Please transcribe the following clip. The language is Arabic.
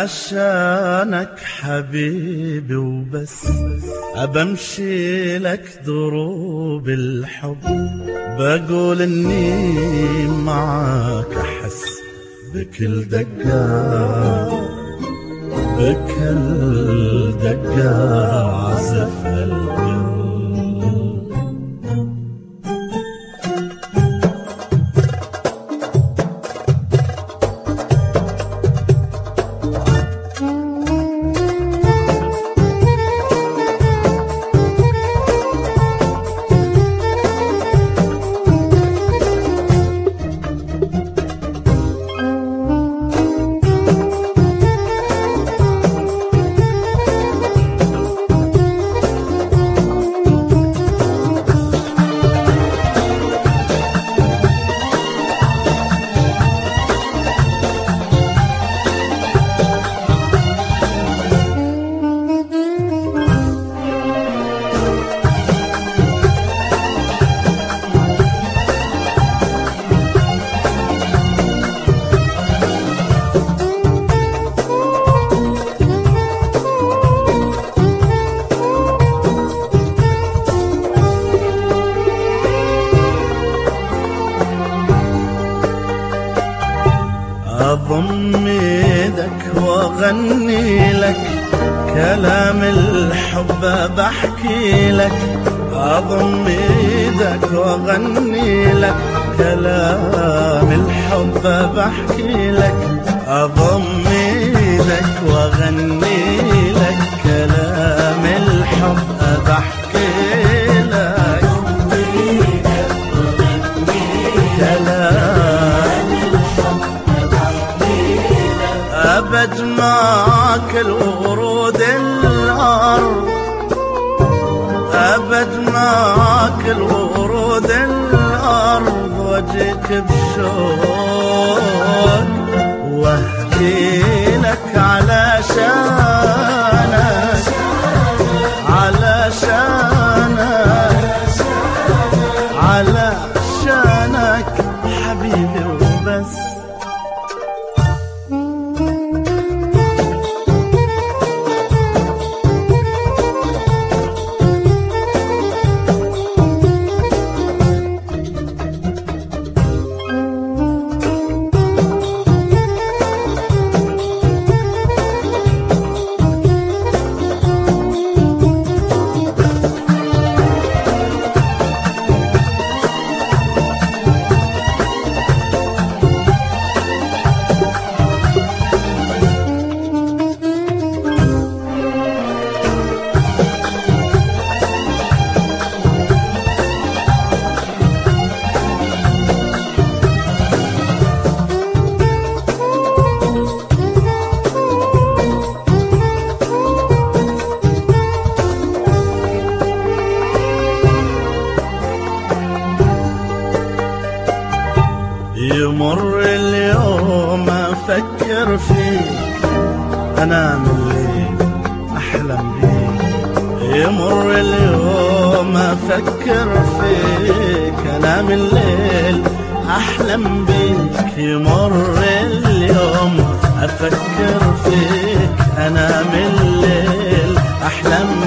علشانك حبيبي وبس، أبمشي لك دروب الحب، بقول إني معاك أحس بكل دقة، بكل دقة عزف القلب. أضم يدك وأغني لك كلام الحب بحكي لك، أضم يدك وأغني لك كلام الحب بحكي لك، أضم يدك وأغني لك كلام الحب بحكي لك، أبد ما كل ورود الأرض، أبد ما كل ورود الأرض، وجهك بشوق واهدي لك علشانك، علشانك حبيبي وبس. يمر اليوم أفكر فيك، أنام الليل أحلم بيك، يمر اليوم أفكر فيك، أنام الليل أحلم بيك، يمر اليوم أفكر فيك، أنام الليل أحلم